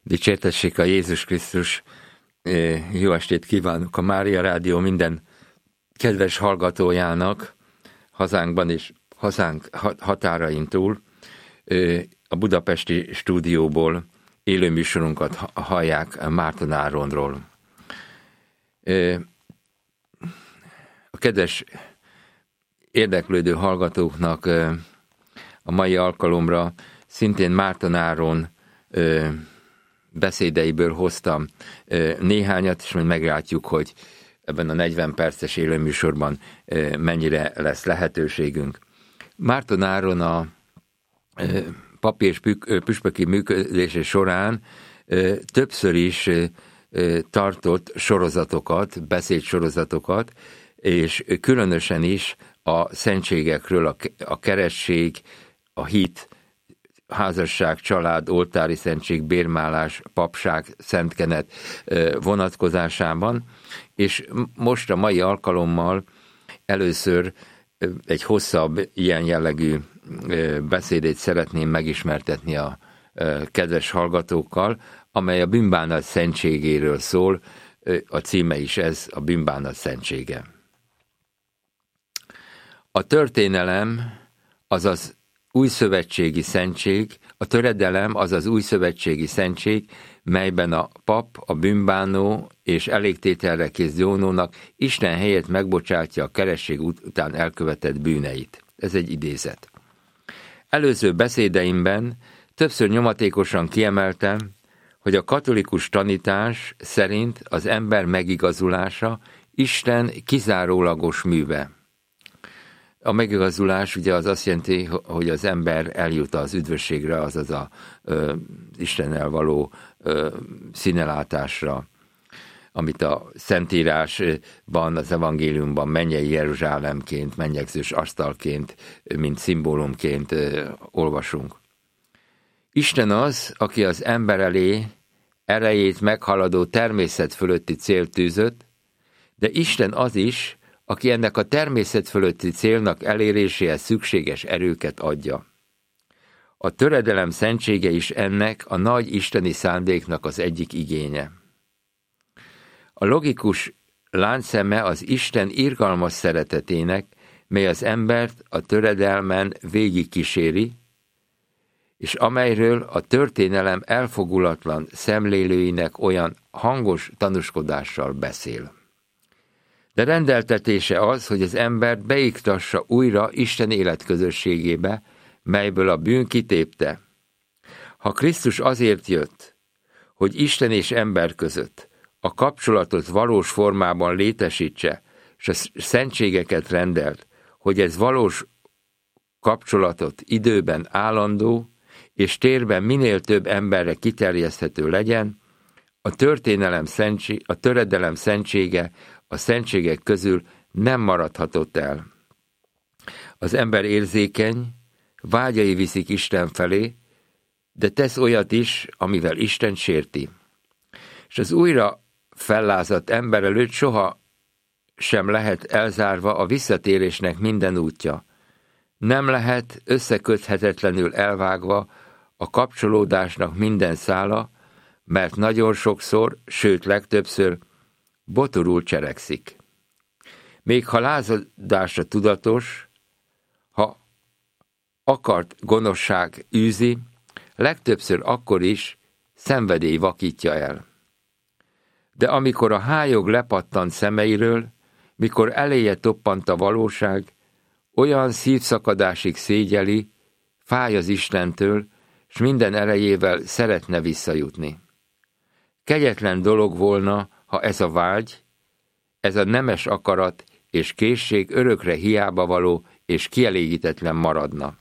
Dicsértessék a Jézus Krisztus, jó estét kívánok a Mária Rádió minden kedves hallgatójának, hazánkban és hazánk határain túl. A budapesti stúdióból élő műsorunkat hallják Márton Áronról. A kedves érdeklődő hallgatóknak a mai alkalomra szintén Márton Áron beszédeiből hoztam néhányat, és majd meglátjuk, hogy ebben a 40 perces élőműsorban mennyire lesz lehetőségünk. Márton Áron a papi és püspöki működése során többször is tartott sorozatokat, beszédsorozatokat, és különösen is a szentségekről, a keresztség, a hit, házasság, család, oltári szentség, bérmálás, papság, szentkenet vonatkozásában, és most a mai alkalommal először egy hosszabb ilyen jellegű beszédét szeretném megismertetni a kedves hallgatókkal, amely a bűnbánat szentségéről szól, a címe is ez, a bűnbánat szentsége. A történelem, azaz újszövetségi szentség, a töredelem, azaz újszövetségi szentség, melyben a pap, a bűnbánó és elégtételre kész gyónónak Isten helyett megbocsátja a keresztség után elkövetett bűneit. Ez egy idézet. Előző beszédeimben többször nyomatékosan kiemeltem, hogy a katolikus tanítás szerint az ember megigazulása Isten kizárólagos műve. A megigazulás ugye az azt jelenti, hogy az ember eljut az üdvösségre, azaz a Istennel való színelátásra, amit a Szentírásban, az evangéliumban mennyei Jeruzsálemként, mennyegzős asztalként, mint szimbólumként olvasunk. Isten az, aki az ember elé erejét meghaladó természet fölötti célt tűzött, de Isten az is, aki ennek a természet fölötti célnak eléréséhez szükséges erőket adja. A töredelem szentsége is ennek a nagy isteni szándéknak az egyik igénye. A logikus láncszeme az Isten irgalmas szeretetének, mely az embert a töredelmen végigkíséri, és amelyről a történelem elfogulatlan szemlélőinek olyan hangos tanúskodással beszél. De rendeltetése az, hogy az embert beiktassa újra Isten életközösségébe, melyből a bűn kitépte. Ha Krisztus azért jött, hogy Isten és ember között a kapcsolatot valós formában létesítse, és a szentségeket rendelt, hogy ez valós kapcsolatot időben állandó, és térben minél több emberre kiterjeszthető legyen, a töredelem szentsége a szentségek közül nem maradhatott el. Az ember érzékeny, vágyai viszik Isten felé, de tesz olyat is, amivel Isten sérti. És az újra fellázadt ember előtt soha sem lehet elzárva a visszatérésnek minden útja. Nem lehet összeköthetetlenül elvágva a kapcsolódásnak minden szála, mert nagyon sokszor, sőt legtöbbször botorul cselekszik. Még ha lázadásra tudatos, ha akart gonoszság űzi, legtöbbször akkor is szenvedély vakítja el. De amikor a hályog lepattant szemeiről, mikor eléje toppant a valóság, olyan szívszakadásig szégyeli, fáj az Istentől, s minden erejével szeretne visszajutni. Kegyetlen dolog volna, ha ez a vágy, ez a nemes akarat és készség örökre hiába való és kielégítetlen maradna.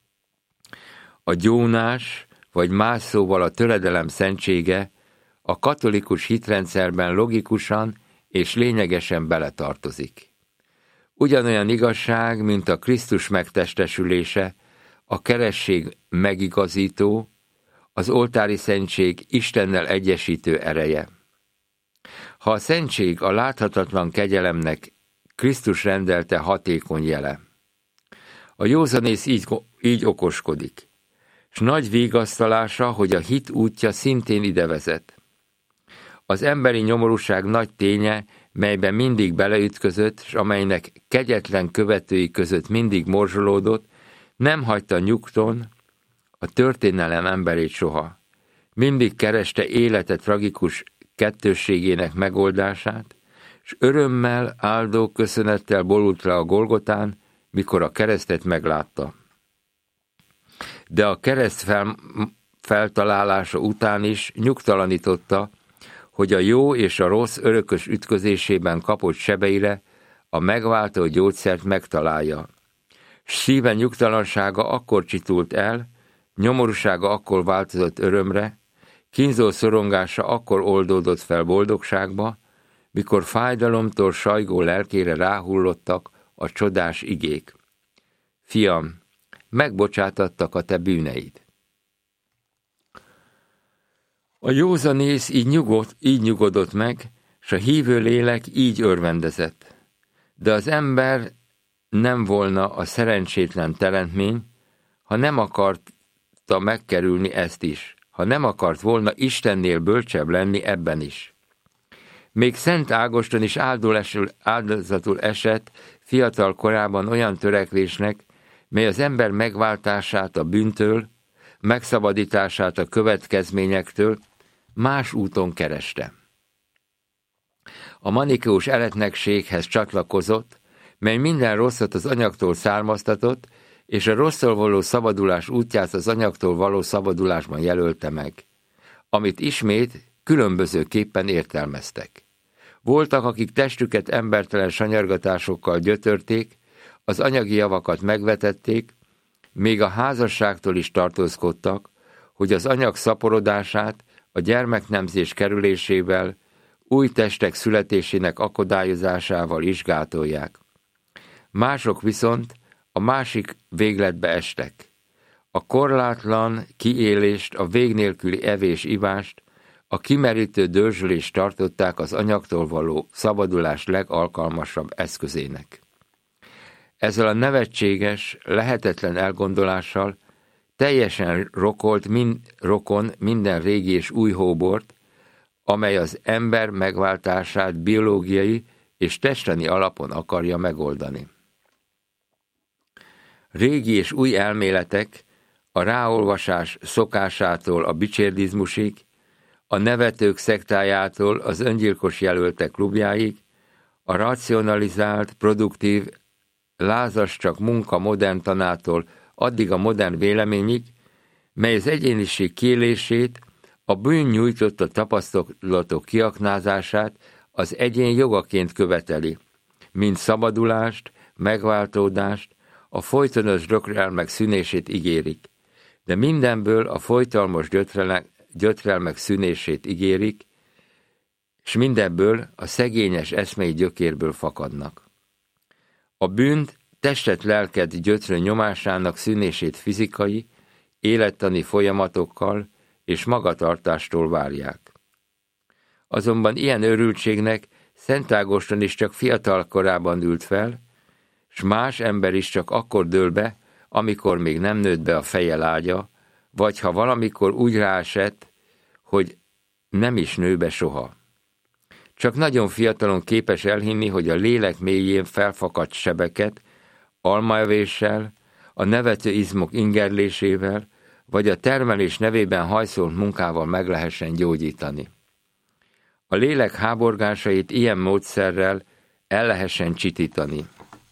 A gyónás, vagy más szóval a töredelem szentsége a katolikus hitrendszerben logikusan és lényegesen beletartozik. Ugyanolyan igazság, mint a Krisztus megtestesülése, a keresztség megigazító, az oltári szentség Istennel egyesítő ereje. Ha a szentség a láthatatlan kegyelemnek Krisztus rendelte hatékony jele. A józanész így okoskodik. s nagy vigasztalása, hogy a hit útja szintén ide vezet. Az emberi nyomorúság nagy ténye, melyben mindig beleütközött, s amelynek kegyetlen követői között mindig morzsolódott, nem hagyta nyugton a történelem emberét soha. Mindig kereste élete tragikus kettősségének megoldását, s örömmel, áldó köszönettel borult le a Golgotán, mikor a keresztet meglátta. De a kereszt feltalálása után is nyugtalanította, hogy a jó és a rossz örökös ütközésében kapott sebeire a megváltó gyógyszert megtalálja. Szíve nyugtalansága akkor csitult el, nyomorúsága akkor változott örömre, kínzó szorongása akkor oldódott fel boldogságba, mikor fájdalomtól sajgó lelkére ráhullottak a csodás igék. Fiam, megbocsátattak a te bűneid. A józanész így nyugodott meg, s a hívő lélek így örvendezett. De az ember nem volna a szerencsétlen teremtmény, ha nem akarta megkerülni ezt is, ha nem akart volna Istennél bölcsebb lenni ebben is. Még Szent Ágoston is áldozatul esett fiatal korában olyan törekvésnek, mely az ember megváltását a bűntől, megszabadítását a következményektől más úton kereste. A manicheus eretnekséghez csatlakozott, mely minden rosszat az anyagtól származtatott, és a rossztól való szabadulás útját az anyagtól való szabadulásban jelölte meg, amit ismét különbözőképpen értelmeztek. Voltak, akik testüket embertelen sanyargatásokkal gyötörték, az anyagi javakat megvetették, még a házasságtól is tartózkodtak, hogy az anyag szaporodását a gyermeknemzés kerülésével, új testek születésének akadályozásával is gátolják. Mások viszont a másik végletbe estek. A korlátlan kiélést, a vég nélküli evés-ivást, a kimerítő dörzsölést tartották az anyagtól való szabadulás legalkalmasabb eszközének. Ezzel a nevetséges, lehetetlen elgondolással teljesen rokon minden régi és új hóbort, amely az ember megváltását biológiai és testeni alapon akarja megoldani. Régi és új elméletek a ráolvasás szokásától a bicsérdizmusig, a nevetők szektájától az öngyilkos jelöltek klubjáig, a racionalizált, produktív, lázas csak munka modern tanától addig a modern véleményig, mely az egyéniség kiélését, a bűn nyújtotta tapasztalatok kiaknázását az egyén jogaként követeli, mint szabadulást, megváltódást, a folytonos gyötrelmek szűnését ígérik, de mindenből a folytalmas gyötrelmek szűnését ígérik, és mindenből a szegényes eszmei gyökérből fakadnak. A bűnt testet-lelket gyötrő nyomásának szűnését fizikai, élettani folyamatokkal és magatartástól várják. Azonban ilyen őrültségnek Szent Ágoston is csak fiatal korában ült fel, s más ember is csak akkor dől be, amikor még nem nőtt be a feje lágya, vagy ha valamikor úgy ráesett, hogy nem is nő be soha. Csak nagyon fiatalon képes elhinni, hogy a lélek mélyén felfakadt sebeket almaevéssel, a nevető izmok ingerlésével, vagy a termelés nevében hajszolt munkával meg lehessen gyógyítani. A lélek háborgásait ilyen módszerrel el lehessen csitítani.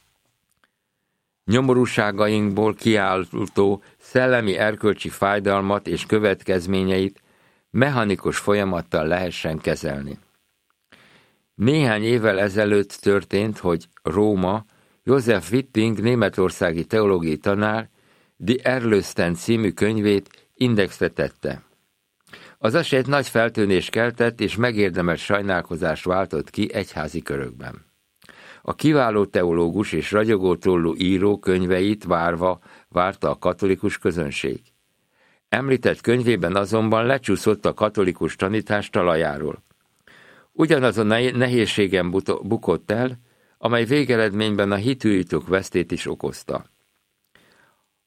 Nyomorúságainkból kiáltó szellemi erkölcsi fájdalmat és következményeit mechanikus folyamattal lehessen kezelni. Néhány évvel ezelőtt történt, hogy Róma Joseph Witting németországi teológiai tanár Die Erlösten című könyvét indexre tette. Az eset nagy feltűnést keltett és megérdemelt sajnálkozást váltott ki egyházi körökben. A kiváló teológus és ragyogó tollú író könyveit várta a katolikus közönség. Említett könyvében azonban lecsúszott a katolikus tanítás talajáról. Ugyanaz a nehézségen bukott el, amely végeredményben a hitűjtők vesztét is okozta.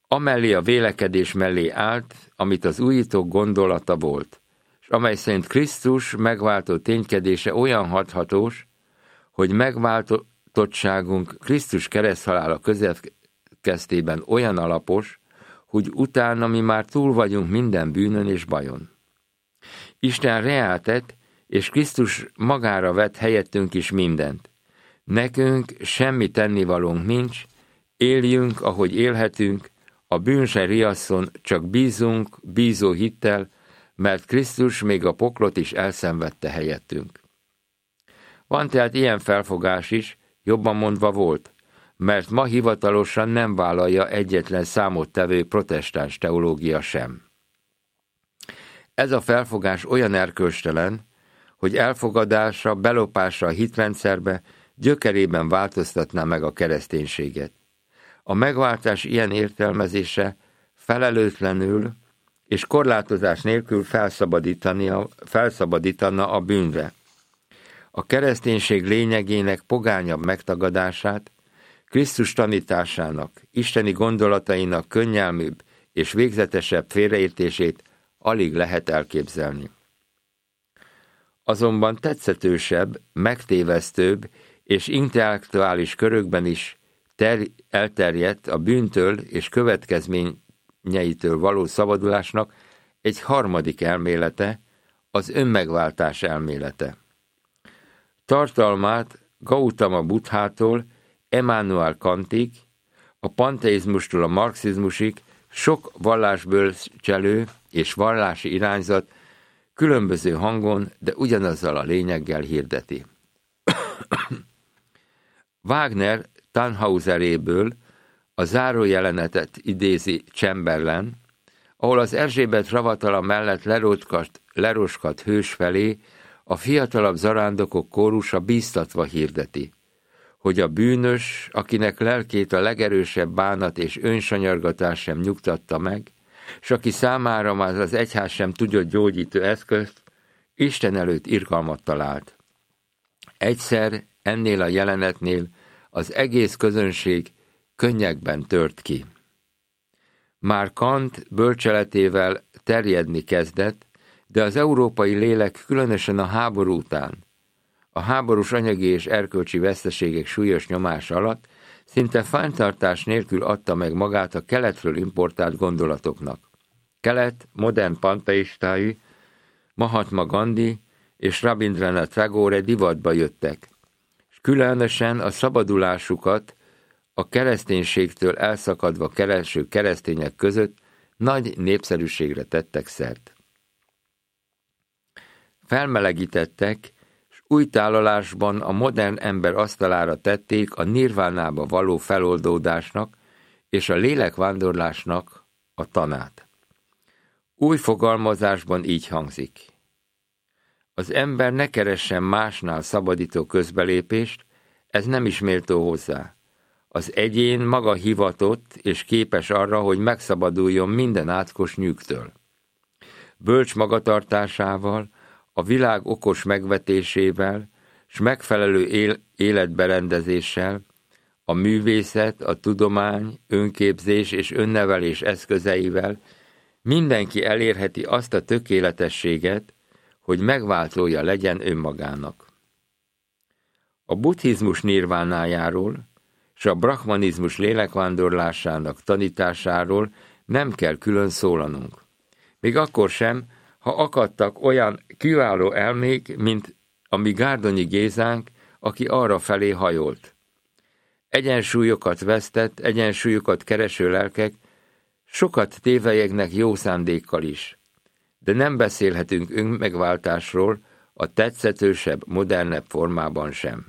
Amellé a vélekedés mellé állt, amit az újítók gondolata volt, és amely szerint Krisztus megváltó ténykedése olyan hathatós, hogy megváltottságunk Krisztus kereszthalála következtében olyan alapos, hogy utána mi már túl vagyunk minden bűnön és bajon. Isten reáltett, és Krisztus magára vett helyettünk is mindent. Nekünk semmi tennivalónk nincs, éljünk, ahogy élhetünk, a bűn se riasszon, csak bízunk, bízó hittel, mert Krisztus még a poklot is elszenvedte helyettünk. Van tehát ilyen felfogás is, jobban mondva volt, mert ma hivatalosan nem vállalja egyetlen számottevő protestáns teológia sem. Ez a felfogás olyan erkölcstelen, hogy elfogadása, belopása a hitrendszerbe gyökerében változtatná meg a kereszténységet. A megváltás ilyen értelmezése felelőtlenül és korlátozás nélkül felszabadítana a bűnre. A kereszténység lényegének pogányabb megtagadását, Krisztus tanításának, isteni gondolatainak könnyelműbb és végzetesebb félreértését alig lehet elképzelni. Azonban tetszetősebb, megtévesztőbb és intellektuális körökben is elterjedt a bűntől és következményeitől való szabadulásnak egy harmadik elmélete, az önmegváltás elmélete. Tartalmát Gautama Buddhától Immanuel Kantig, a panteizmustól a marxizmusig sok vallásbölcselő és vallási irányzat különböző hangon, de ugyanazzal a lényeggel hirdeti. Wagner Tannhauseréből a zárójelenetet idézi Chamberlain, ahol az Erzsébet ravatala mellett leroskat hős felé a fiatalabb zarándokok kórusa bíztatva hirdeti, hogy a bűnös, akinek lelkét a legerősebb bánat és önsanyargatás sem nyugtatta meg, s aki számára már az egyház sem tudott gyógyító eszközt, Isten előtt irgalmat talált. Egyszer ennél a jelenetnél az egész közönség könnyekben tört ki. Már Kant bölcseletével terjedni kezdett, de az európai lélek különösen a háború után, a háborús anyagi és erkölcsi veszteségek súlyos nyomása alatt szinte fenntartás nélkül adta meg magát a keletről importált gondolatoknak. Kelet modern panteistái, Mahatma Gandhi és Rabindranath Tagore divatba jöttek, és különösen a szabadulásukat a kereszténységtől elszakadva kereső keresztények között nagy népszerűségre tettek szert. Felmelegítettek, és új tálalásban a modern ember asztalára tették a nirvánába való feloldódásnak és a lélekvándorlásnak a tanát. Új fogalmazásban így hangzik. Az ember ne keressen másnál szabadító közbelépést, ez nem is méltó hozzá. Az egyén maga hivatott és képes arra, hogy megszabaduljon minden átkos nyűgtől. Bölcs magatartásával, a világ okos megvetésével, s megfelelő életberendezéssel, a művészet, a tudomány, önképzés és önnevelés eszközeivel mindenki elérheti azt a tökéletességet, hogy megváltója legyen önmagának. A buddhizmus nirvánájáról és a brahmanizmus lélekvándorlásának tanításáról nem kell külön szólanunk. Még akkor sem, ha akadtak olyan kiváló elmék, mint a mi Gárdonyi Gézánk, aki arra felé hajolt. Egyensúlyokat vesztett, egyensúlyokat kereső lelkek sokat tévelyegnek jó szándékkal is, de nem beszélhetünk önmegváltásról a tetszetősebb, modernebb formában sem.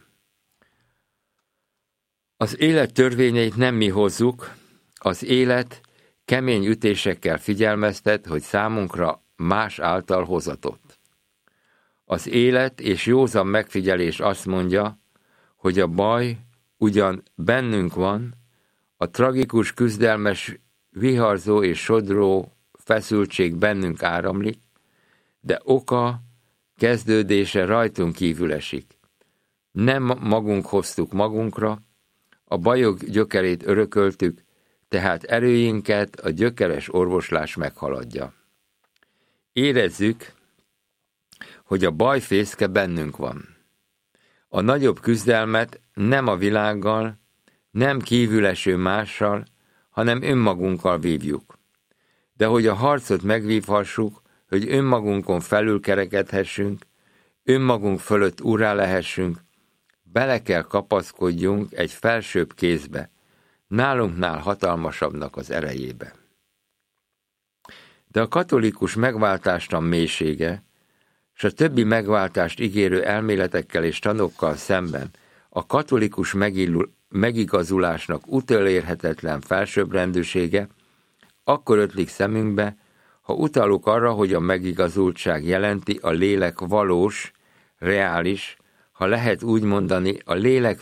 Az élet törvényeit nem mi hozzuk, az élet kemény ütésekkel figyelmeztet, hogy számunkra más által hozatott. Az élet és józan megfigyelés azt mondja, hogy a baj ugyan bennünk van, a tragikus, küzdelmes, viharzó és sodró feszültség bennünk áramlik, de oka, kezdődése rajtunk kívül esik. Nem magunk hoztuk magunkra, a bajok gyökerét örököltük, tehát erőinket a gyökeres orvoslás meghaladja. Érezzük, hogy a baj fészke bennünk van. A nagyobb küzdelmet nem a világgal, nem kívüleső mással, hanem önmagunkkal vívjuk. De hogy a harcot megvívhassuk, hogy önmagunkon felül kerekedhessünk, önmagunk fölött urrá lehessünk, bele kell kapaszkodjunk egy felsőbb kézbe, nálunknál hatalmasabbnak az erejébe. De a katolikus megváltástan mélysége, s a többi megváltást ígérő elméletekkel és tanokkal szemben a katolikus megigazulásnak utolérhetetlen felsőbbrendűsége akkor ötlik szemünkbe, ha utalunk arra, hogy a megigazultság jelenti a lélek valós, reális, ha lehet úgy mondani, a lélek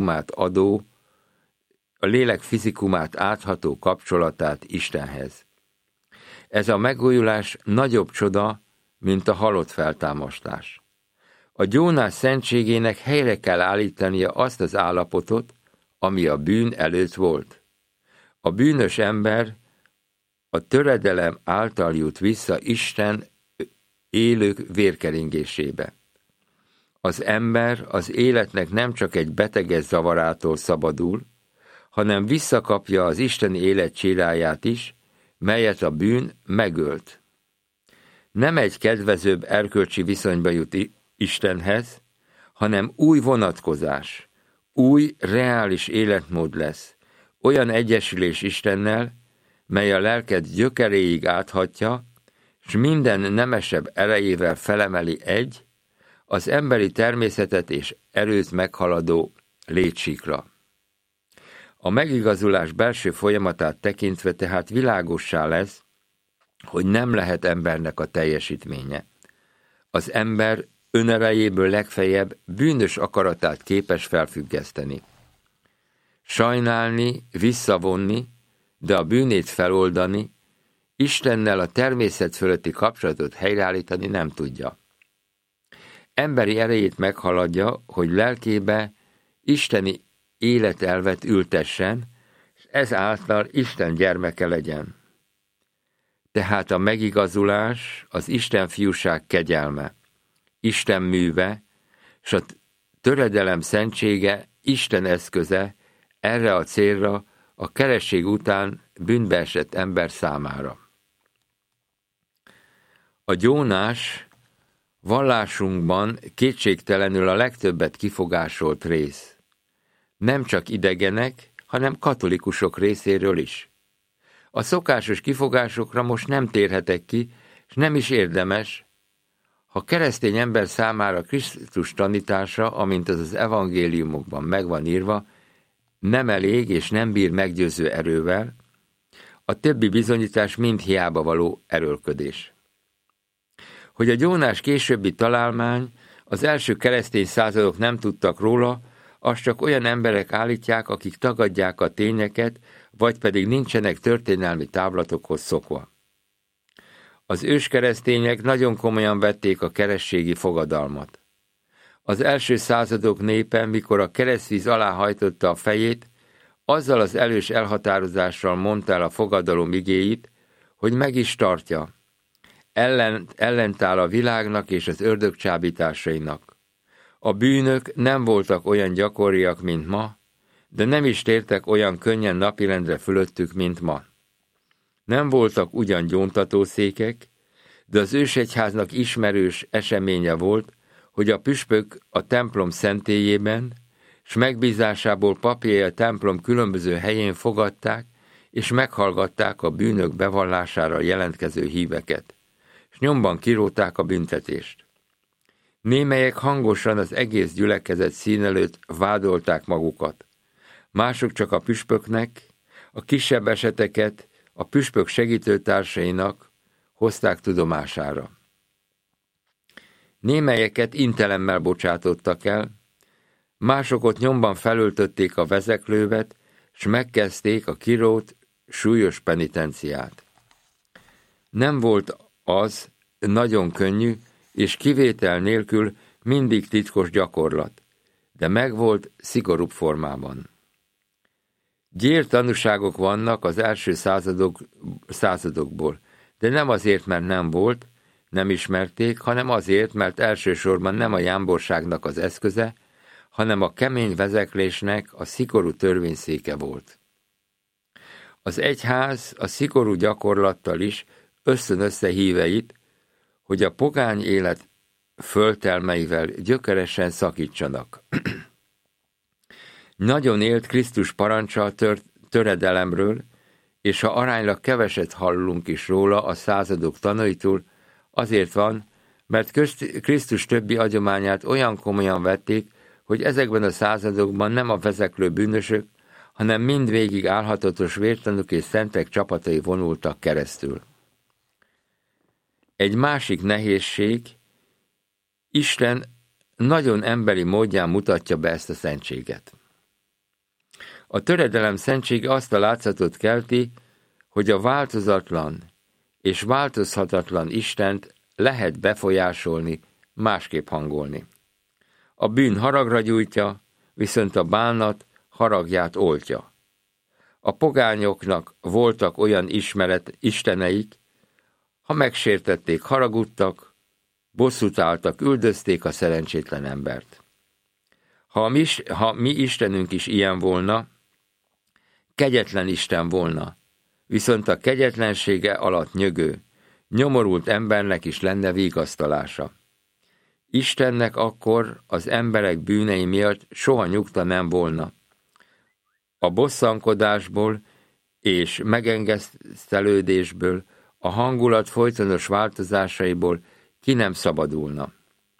fizikumát átható kapcsolatát Istenhez. Ez a megújulás nagyobb csoda, mint a halott feltámasztás. A gyónás szentségének helyre kell állítania azt az állapotot, ami a bűn előtt volt. A bűnös ember a töredelem által jut vissza Isten élők vérkeringésébe. Az ember az életnek nem csak egy beteges zavarától szabadul, hanem visszakapja az isteni élet csiráját is, melyet a bűn megölt. Nem egy kedvezőbb erkölcsi viszonyba jut Istenhez, hanem új vonatkozás, új, reális életmód lesz, olyan egyesülés Istennel, mely a lelked gyökeréig áthatja, s minden nemesebb erejével felemeli az emberi természetet és erőt meghaladó létsikra. A megigazulás belső folyamatát tekintve tehát világossá lesz, hogy nem lehet embernek a teljesítménye. Az ember önerejéből legfeljebb bűnös akaratát képes felfüggeszteni. Sajnálni, visszavonni, de a bűnét feloldani, Istennel a természet fölötti kapcsolatot helyreállítani nem tudja. Emberi erejét meghaladja, hogy lelkébe isteni életelvet ültessen, és ezáltal Isten gyermeke legyen. Tehát a megigazulás az Isten fiúság kegyelme, Isten műve, és a töredelem szentsége Isten eszköze erre a célra a keresztség után bűnbe esett ember számára. A gyónás vallásunkban kétségtelenül a legtöbbet kifogásolt rész. Nem csak idegenek, hanem katolikusok részéről is. A szokásos kifogásokra most nem térhetek ki, és nem is érdemes, ha keresztény ember számára Krisztus tanítása, amint az evangéliumokban megvan írva, nem elég és nem bír meggyőző erővel, a többi bizonyítás mind hiába való erőlködés. Hogy a gyónás későbbi találmány, az első keresztény századok nem tudtak róla, azt csak olyan emberek állítják, akik tagadják a tényeket, vagy pedig nincsenek történelmi távlatokhoz szokva. Az őskeresztények nagyon komolyan vették a keresztségi fogadalmat. Az első századok népe, mikor a keresztvíz alá hajtotta a fejét, azzal az erős elhatározással mondta el a fogadalom igéit, hogy meg is tartja. Ellentáll a világnak és az ördög csábításainak. A bűnök nem voltak olyan gyakoriak, mint ma, de nem is tértek olyan könnyen napirendre fölöttük, mint ma. Nem voltak ugyan gyóntatószékek, de az ősegyháznak ismerős eseménye volt, hogy a püspök a templom szentélyében, s megbízásából papjai a templom különböző helyén fogadták, és meghallgatták a bűnök bevallására jelentkező híveket, és nyomban kirótták a büntetést. Némelyek hangosan az egész gyülekezet szín előtt vádolták magukat. Mások csak a püspöknek, a kisebb eseteket a püspök segítőtársainak hozták tudomására. Némelyeket intelemmel bocsátottak el, másokat nyomban felöltötték a vezeklővet, s megkezdték a kirót súlyos penitenciát. Nem volt az nagyon könnyű, és kivétel nélkül mindig titkos gyakorlat, de megvolt szigorúbb formában. Gyér tanúságok vannak az első századokból, de nem azért, mert nem volt, nem ismerték, hanem azért, mert elsősorban nem a jámborságnak az eszköze, hanem a kemény vezeklésnek a szigorú törvényszéke volt. Az egyház a szigorú gyakorlattal is ösztönözte híveit, hogy a pogány élet földtelmeivel gyökeresen szakítsanak. Nagyon élt Krisztus parancsal töredelemről, és ha aránylag keveset hallunk is róla a századok tanúitól, azért van, mert Krisztus többi agyományát olyan komolyan vették, hogy ezekben a századokban nem a vezeklő bűnösök, hanem mindvégig álhatatos vértanúk és szentek csapatai vonultak keresztül. Egy másik nehézség, Isten nagyon emberi módján mutatja be ezt a szentséget. A töredelem szentsége azt a látszatot kelti, hogy a változatlan és változhatatlan Istent lehet befolyásolni, másképp hangolni. A bűn haragra gyújtja, viszont a bánat haragját oltja. A pogányoknak voltak olyan isteneik, ha megsértették, haragudtak, bosszút álltak, üldözték a szerencsétlen embert. Ha mi Istenünk is ilyen volna, kegyetlen Isten volna, viszont a kegyetlensége alatt nyögő, nyomorult embernek is lenne vigasztalása. Istennek akkor az emberek bűnei miatt soha nyugta nem volna. A bosszankodásból és megengesztelődésből, a hangulat folytonos változásaiból ki nem szabadulna.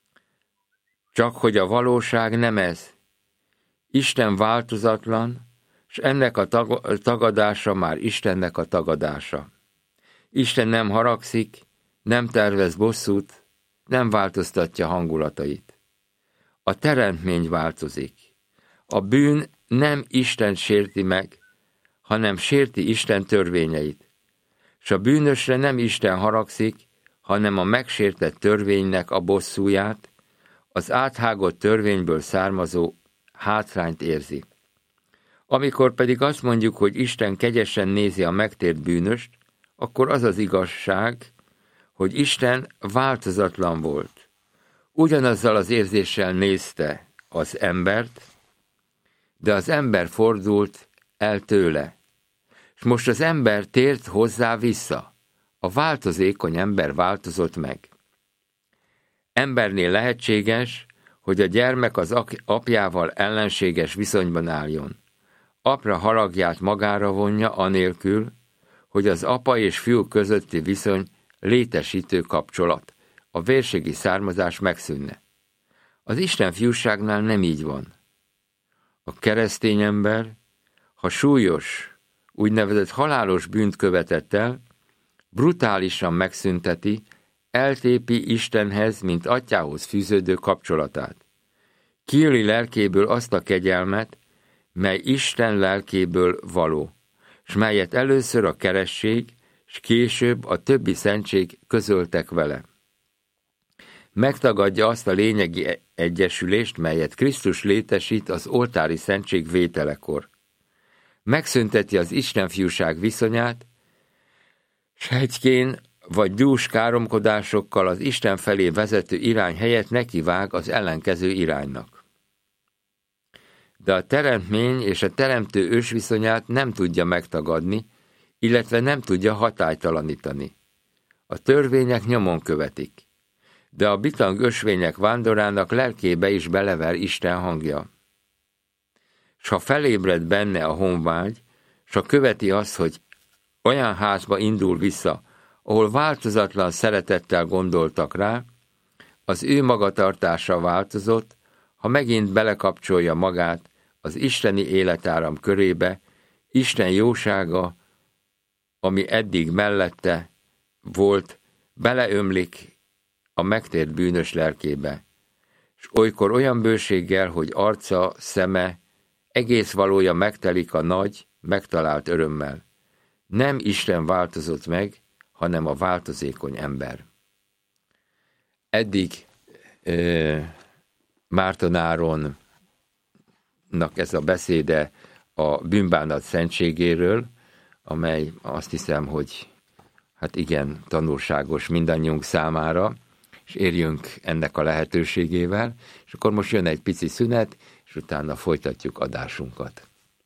Csak hogy a valóság nem ez. Isten változatlan, és ennek a tagadása már Istennek a tagadása. Isten nem haragszik, nem tervez bosszút, nem változtatja hangulatait. A teremtmény változik. A bűn nem Isten sérti meg, hanem sérti Isten törvényeit. S a bűnösre nem Isten haragszik, hanem a megsértett törvénynek a bosszúját, az áthágott törvényből származó hátrányt érzi. Amikor pedig azt mondjuk, hogy Isten kegyesen nézi a megtért bűnöst, akkor az az igazság, hogy Isten változatlan volt. Ugyanazzal az érzéssel nézte az embert, de az ember fordult el tőle. És most az ember tért hozzá vissza. A változékony ember változott meg. Embernél lehetséges, hogy a gyermek az apjával ellenséges viszonyban álljon. Apja haragját magára vonja anélkül, hogy az apa és fiú közötti viszony létesítő kapcsolat, a vérségi származás megszűnne. Az Isten fiúságnál nem így van. A keresztény ember, ha súlyos, úgynevezett halálos bűnt követett el, brutálisan megszünteti, eltépi Istenhez, mint atyához fűződő kapcsolatát. Kiöli lelkéből azt a kegyelmet, mely Isten lelkéből való, s melyet először a keresztség, s később a többi szentség közöltek vele. Megtagadja azt a lényegi egyesülést, melyet Krisztus létesít az oltári szentség vételekor. Megszünteti az Istenfiúság viszonyát, s hegykén vagy dús káromkodásokkal az Isten felé vezető irány helyett nekivág az ellenkező iránynak. De a teremtmény és a teremtő ősviszonyát nem tudja megtagadni, illetve nem tudja hatálytalanítani. A törvények nyomon követik, de a bitang ösvények vándorának lelkébe is belever Isten hangja. S ha felébred benne a honvágy, s ha követi azt, hogy olyan házba indul vissza, ahol változatlan szeretettel gondoltak rá, az ő magatartása változott, ha megint belekapcsolja magát az isteni életáram körébe, Isten jósága, ami eddig mellette volt, beleömlik a megtért bűnös lelkébe, s olykor olyan bőséggel, hogy arca, szeme, egész valója megtelik a nagy, megtalált örömmel. Nem Isten változott meg, hanem a változékony ember. Eddig Márton Áronnak ez a beszéde a bűnbánat szentségéről, amely azt hiszem, hogy hát igen, tanulságos mindannyiunk számára, és érjünk ennek a lehetőségével, és akkor most jön egy pici szünet, és utána folytatjuk adásunkat.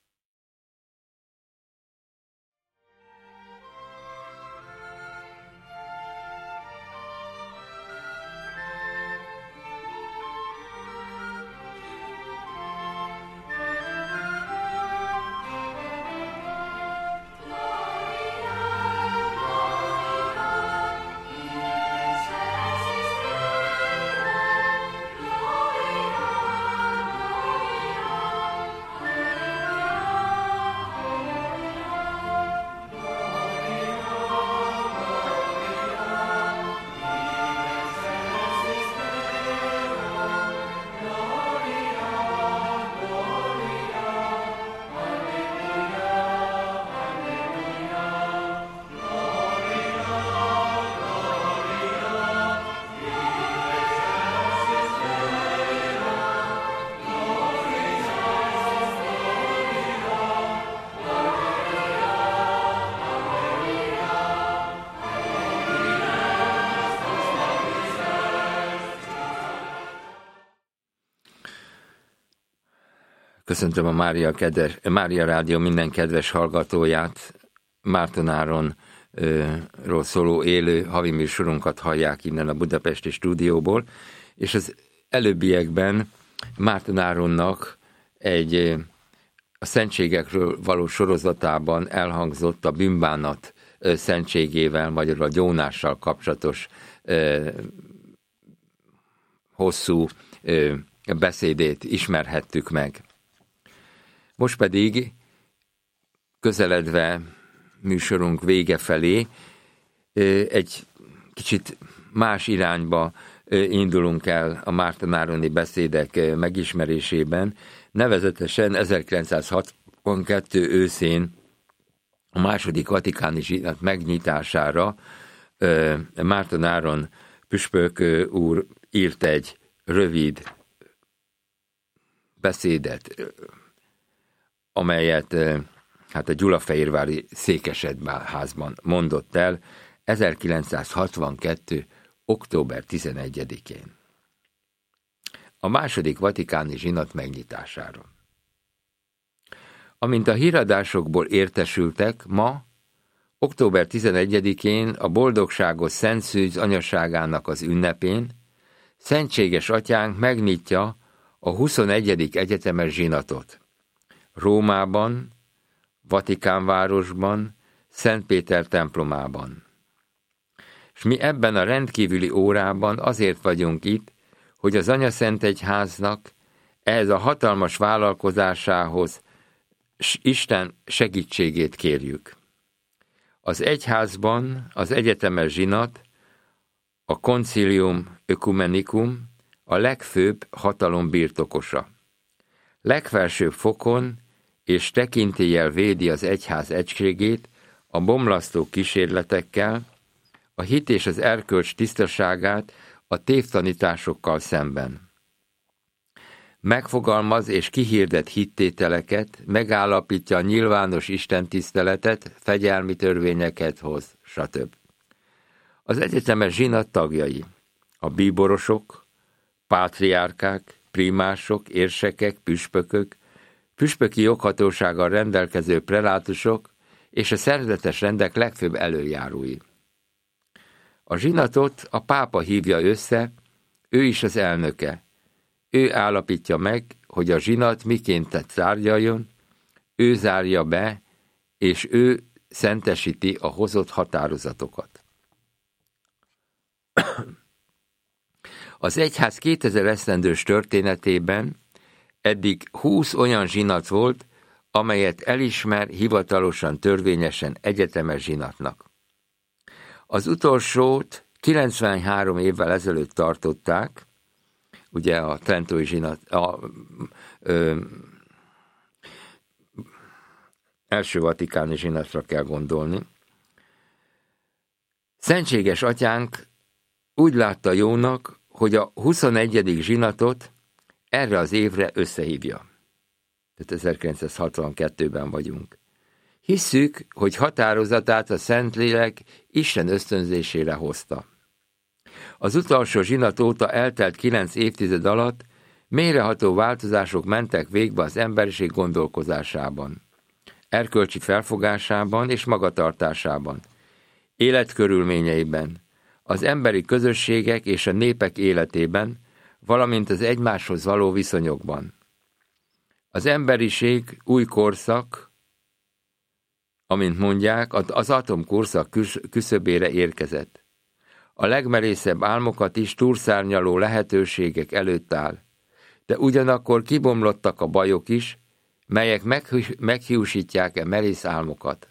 Köszöntöm a Mária Rádió minden kedves hallgatóját. Márton Áronról szóló élő havi műsorunkat hallják innen a budapesti stúdióból, és az előbbiekben Márton Áronnak a szentségekről való sorozatában elhangzott a bűnbánat szentségével, magyarul a gyónással kapcsolatos hosszú beszédét ismerhettük meg. Most pedig, közeledve műsorunk vége felé, egy kicsit más irányba indulunk el a Márton Ároni beszédek megismerésében, nevezetesen 1962 őszén a második vatikáni zsinat megnyitására Márton Áron püspök úr írt egy rövid beszédet, amelyet hát a gyulafehérvári székesegyházban mondott el 1962. október 11-én. A második vatikáni zsinat megnyitására. Amint a híradásokból értesültek, ma, október 11-én a boldogságos Szent Szűz anyaságának az ünnepén Szentséges Atyánk megnyitja a 21. egyetemes zsinatot. Rómában, Vatikánvárosban, Szent Péter templomában. És mi ebben a rendkívüli órában azért vagyunk itt, hogy az Anyaszentegyháznak ehhez a hatalmas vállalkozásához Isten segítségét kérjük. Az egyházban az egyetemes zsinat, a Concilium Oecumenicum a legfőbb hatalom birtokosa. Legfelsőbb fokon és tekintéllyel védi az egyház egységét a bomlasztó kísérletekkel, a hit és az erkölcs tisztaságát a tévtanításokkal szemben. Megfogalmaz és kihirdet hittételeket, megállapítja a nyilvános istentiszteletet, fegyelmi törvényeket hoz, stb. Az egyetemes zsinat tagjai, a bíborosok, pátriárkák, primások, érsekek, püspökök, püspöki joghatósággal rendelkező prelátusok és a szerzetes rendek legfőbb előjárói. A zsinatot a pápa hívja össze, ő is az elnöke. Ő állapítja meg, hogy a zsinat miként tárgyaljon, ő zárja be, és ő szentesíti a hozott határozatokat. Az egyház 2000 esztendős történetében eddig 20 olyan zsinat volt, amelyet elismer hivatalosan, törvényesen egyetemes zsinatnak. Az utolsót 93 évvel ezelőtt tartották, ugye a trentói zsinat, első vatikáni zsinatra kell gondolni. Szentséges Atyánk úgy látta jónak, hogy a 21. zsinatot erre az évre összehívja. 1962-ben vagyunk. Hisszük, hogy határozatát a Szentlélek Isten ösztönzésére hozta. Az utolsó zsinat óta eltelt 9 évtized alatt mélyreható változások mentek végbe az emberiség gondolkozásában, erkölcsi felfogásában és magatartásában, életkörülményeiben, az emberi közösségek és a népek életében, valamint az egymáshoz való viszonyokban. Az emberiség új korszak, amint mondják, az atomkorszak küszöbére érkezett. A legmerészebb álmokat is túlszárnyaló lehetőségek előtt áll, de ugyanakkor kibomlottak a bajok is, melyek meghiúsítják merész álmokat.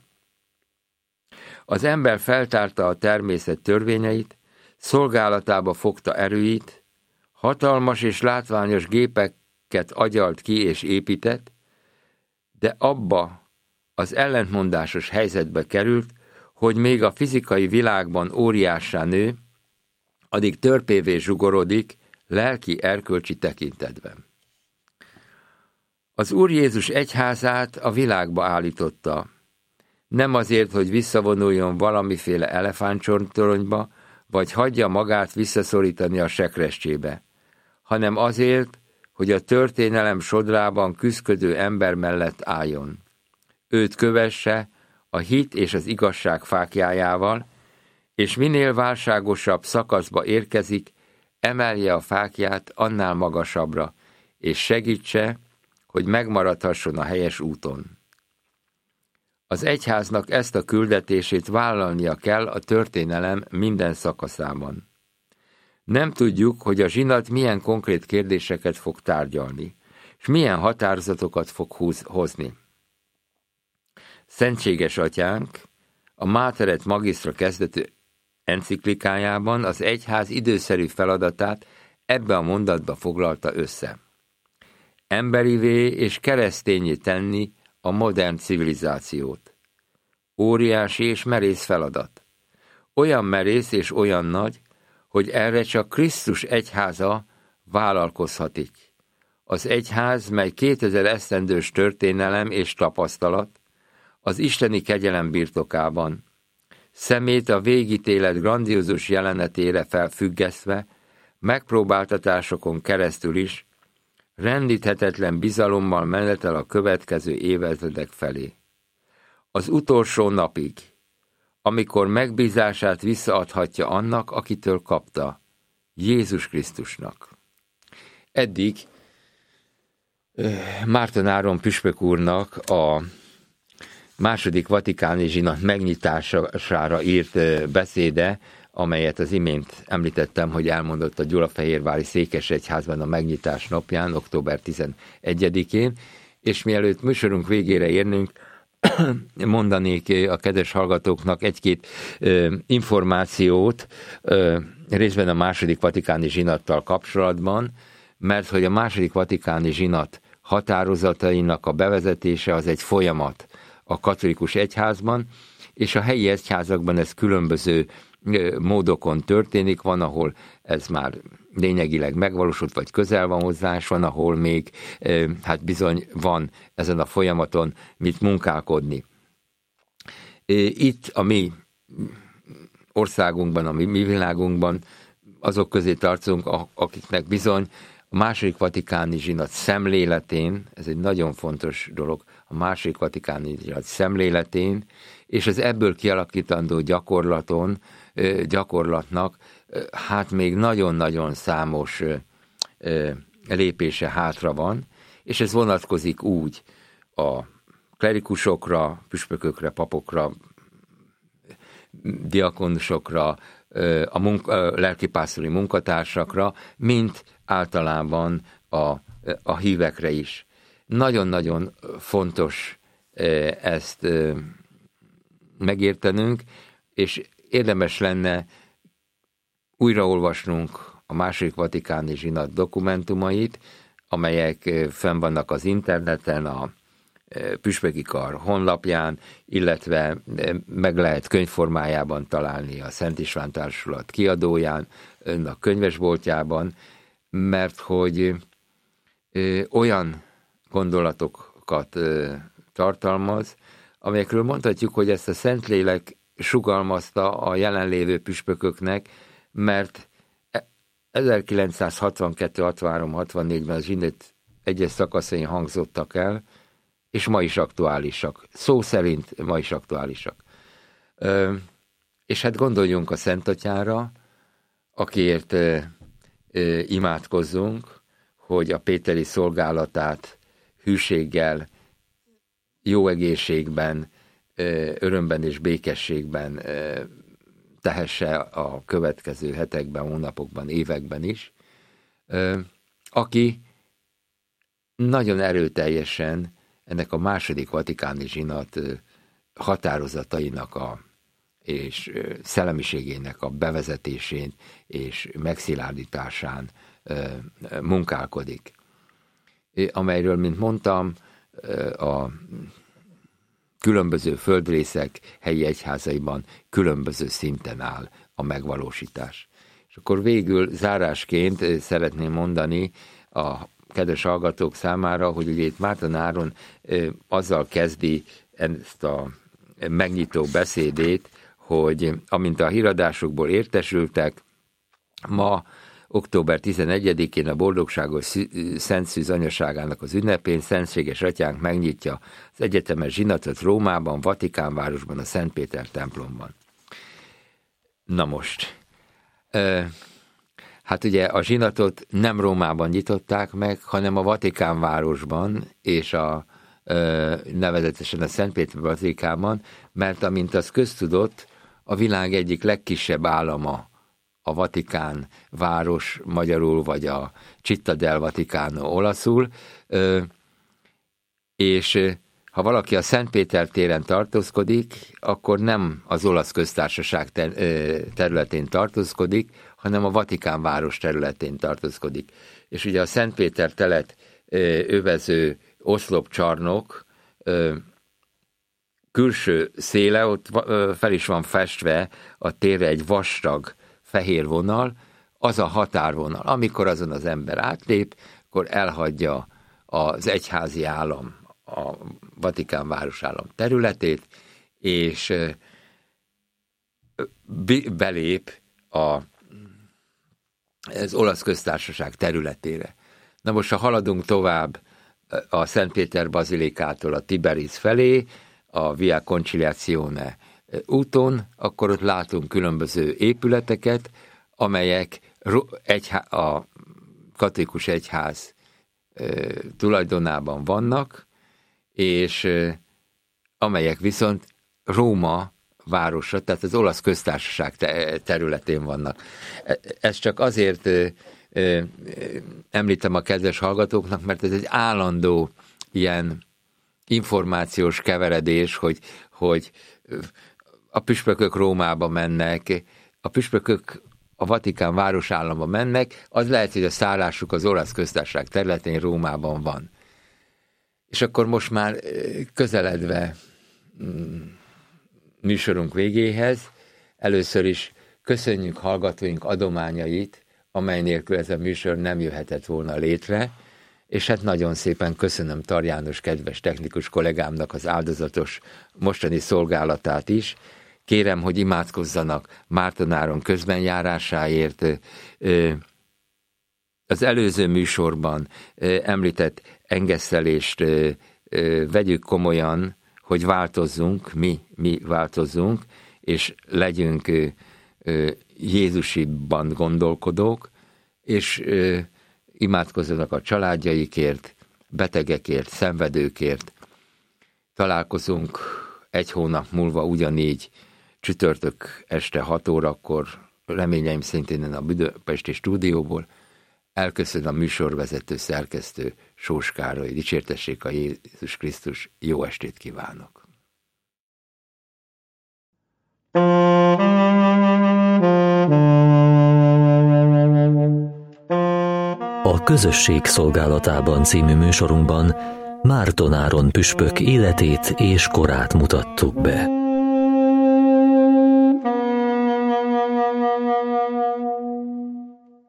Az ember feltárta a természet törvényeit, szolgálatába fogta erőit, hatalmas és látványos gépeket agyalt ki és épített, de abba az ellentmondásos helyzetbe került, hogy még a fizikai világban óriássá nő, addig törpévé zsugorodik lelki erkölcsi tekintetben. Az Úr Jézus egyházát a világba állította, nem azért, hogy visszavonuljon valamiféle elefántcsontoronyba, vagy hagyja magát visszaszorítani a sekrestyébe, hanem azért, hogy a történelem sodrában küszködő ember mellett álljon. Őt kövesse a hit és az igazság fáklyájával, és minél válságosabb szakaszba érkezik, emelje a fáklyát annál magasabbra, és segítse, hogy megmaradhasson a helyes úton. Az egyháznak ezt a küldetését vállalnia kell a történelem minden szakaszában. Nem tudjuk, hogy a zsinat milyen konkrét kérdéseket fog tárgyalni, és milyen határozatokat fog hozni. Szentséges Atyánk a Mater et Magistra kezdetű enciklikájában az egyház időszerű feladatát ebbe a mondatba foglalta össze. Emberivé és keresztényé tenni a modern civilizációt. Óriási és merész feladat. Olyan merész és olyan nagy, hogy erre csak Krisztus egyháza vállalkozhatik. Az egyház, mely 2000 esztendős történelem és tapasztalat, az isteni kegyelem birtokában, szemét a végítélet grandiózus jelenetére felfüggesztve, megpróbáltatásokon keresztül is, rendíthetetlen bizalommal menetel a következő évezredek felé. Az utolsó napig, amikor megbízását visszaadhatja annak, akitől kapta, Jézus Krisztusnak. Eddig Márton Áron püspök úrnak a második vatikáni zsinat megnyitására írt beszéde, amelyet az imént említettem, hogy elmondott a Gyulafehérvári Székesegyházban a megnyitás napján, október 11-én, és mielőtt műsorunk végére érnünk, mondanék a kedves hallgatóknak egy-két információt részben a második vatikáni zsinattal kapcsolatban, mert hogy a második vatikáni zsinat határozatainak a bevezetése az egy folyamat a katolikus egyházban, és a helyi egyházakban ez különböző módokon történik, van, ahol ez már lényegileg megvalósult, vagy közel van hozzá, és van, ahol még hát bizony van ezen a folyamaton mit munkálkodni. Itt a mi országunkban, a mi világunkban azok közé tartozunk, akiknek bizony a második vatikáni zsinat szemléletén, ez egy nagyon fontos dolog, a második vatikáni zsinat szemléletén, és az ebből kialakítandó gyakorlatnak hát még nagyon-nagyon számos lépése hátra van, és ez vonatkozik úgy a klerikusokra, püspökökre, papokra, diakonusokra, a lelkipásztori munkatársakra, mint általában a hívekre is. Nagyon-nagyon fontos ezt megértenünk, és érdemes lenne újraolvasnunk a második vatikáni zsinat dokumentumait, amelyek fenn vannak az interneten, a Püspöki Kar honlapján, illetve meg lehet könyvformájában találni a Szent István Társulat kiadóján, a könyvesboltjában, mert hogy olyan gondolatokat szavakat tartalmaz, amelyekről mondhatjuk, hogy ezt a Szentlélek sugalmazta a jelenlévő püspököknek, mert 1962, 63, 64-ben az zsinat egyes szakaszain hangzottak el, és ma is aktuálisak. Szó szerint ma is aktuálisak. És hát gondoljunk a Szent Atyára, akiért imádkozzunk, hogy a péteri szolgálatát hűséggel, jó egészségben, örömben és békességben tehesse a következő hetekben, hónapokban, években is, aki nagyon erőteljesen ennek a második vatikáni zsinat határozatainak és szellemiségének a bevezetésén és megszilárdításán munkálkodik. Amelyről, mint mondtam, a különböző földrészek helyi egyházaiban különböző szinten áll a megvalósítás. És akkor végül zárásként szeretném mondani a kedves hallgatók számára, hogy ugye itt Márton Áron azzal kezdi ezt a megnyitó beszédét, hogy amint a híradásokból értesültek, ma október 11-én a boldogságos Szent Szűz anyaságának az ünnepén Szentséges Atyánk megnyitja az egyetemes zsinatot Rómában, Vatikánvárosban, a Szent Péter templomban. Na most, hát ugye a zsinatot nem Rómában nyitották meg, hanem a Vatikánvárosban, és nevezetesen a Szent Péter Bazilikában, mert amint az köztudott, a világ egyik legkisebb állama a Vatikán város magyarul, vagy a Città del Vaticano olaszul, és ha valaki a Szent Péter téren tartózkodik, akkor nem az olasz köztársaság területén tartózkodik, hanem a Vatikán város területén tartózkodik. És ugye a Szent Péter telet övező oszlopcsarnok külső széle, ott fel is van festve a térre egy vastag fehér vonal, az a határvonal. Amikor azon az ember átlép, akkor elhagyja az egyházi állam, a Vatikán városállam területét, és belép az olasz köztársaság területére. Na most, ha haladunk tovább a Szent Péter bazilikától a Tiberis felé, a Via Conciliazione úton, akkor ott látunk különböző épületeket, amelyek a katolikus egyház tulajdonában vannak, és amelyek viszont Róma városa, tehát az olasz köztársaság területén vannak. Ezt csak azért említem a kedves hallgatóknak, mert ez egy állandó ilyen információs keveredés, hogy a püspökök Rómába mennek, a püspökök a Vatikán városállamba mennek, az lehet, hogy a szállásuk az olasz köztársaság területén Rómában van. És akkor most már közeledve műsorunk végéhez, először is köszönjük hallgatóink adományait, amely nélkül ez a műsor nem jöhetett volna létre, és hát nagyon szépen köszönöm Tar János kedves technikus kollégámnak az áldozatos mostani szolgálatát is. Kérem, hogy imádkozzanak Márton Áron közbenjárásáért. Az előző műsorban említett engesztelést vegyük komolyan, hogy változzunk, mi változzunk, és legyünk Jézusibban gondolkodók, és imádkozzanak a családjaikért, betegekért, szenvedőkért. Találkozunk egy hónap múlva ugyanígy csütörtök este 6 órakor, reményeim szerint innen a budapesti stúdióból. Elköszön a műsorvezető szerkesztő Sós Károly. Dicsértessék a Jézus Krisztus, jó estét kívánok! A Közösség szolgálatában című műsorunkban Márton Áron püspök életét és korát mutattuk be.